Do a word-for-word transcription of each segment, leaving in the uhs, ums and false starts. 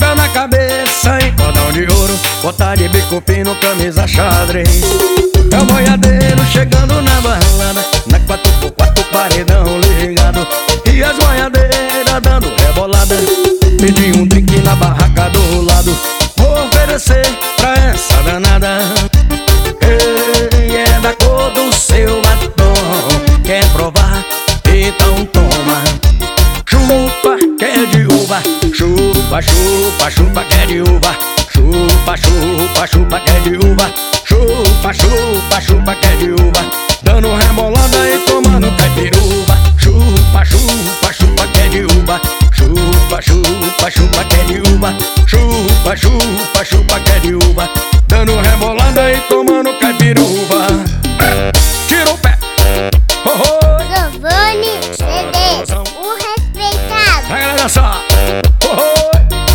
chapéu na cabeça e cordão de ouro, bota de bico fino, camisa xadrez. É o boiadeiro chegando na balada, na quatro por quatro paredão ligado, e as boiadeiras dando rebolada. Pedi um drink na barraca do lado, vou oferecer pra essa danada. Ei, é da cor do seu batom, quer provar? Então toma. Chupa, que é de uva, chupa, chupa, chupa, que é de uva. Chupa, chupa, chupa, que é de uva. Chupa, chupa, chupa, que é de uva. Dando rebolada e tomando caipiruva. Chupa, chupa, chupa, que é de uva. Chupa, chupa, chupa, que é de uva. Chupa, chupa, chupa, que é de uva. Dando rebolada e tomando caipiruva. Tira o pé. Oh, oh. Giovanni C D, o respeitado. Vai, galera, só. Oh, oh.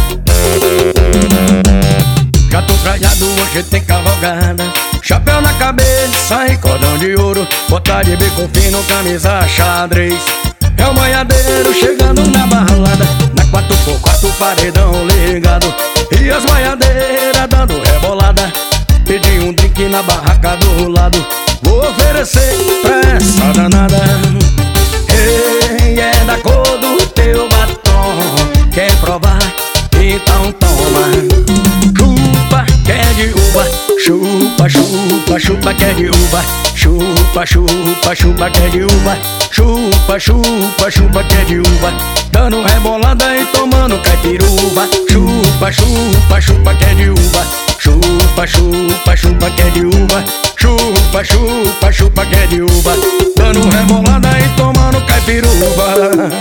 Já tô trajado, hoje tem cavalgada. Chapéu na cabeça e cordão de ouro, bota de bico fino, camisa xadrez. É o boiadeiro chegando na balada, na quatro por quatro paredão ligado, e as boiadeiras dando rebolada. Pedi um drink na barraca do lado, vou oferecer pra essa danada. Ei, é da cor do teu batom, quer provar? Então toma. Chupa, que é de uva. Chupa, chupa, chupa, que é de uva. Chupa, chupa, chupa, que é de uva. Chupa, chupa, chupa, que é de uva. Dando rebolada e tomando caipiruva. Chupa, chupa, chupa, que é de uva. Chupa, chupa, chupa, que é de uva. Chupa, chupa, chupa, que é de uva. Dando rebolada e tomando caipiruva.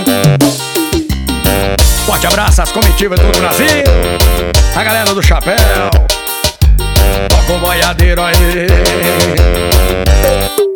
Forte abraço às comitivas do Brasil, a galera do chapéu. Toca o boiadeiro aí.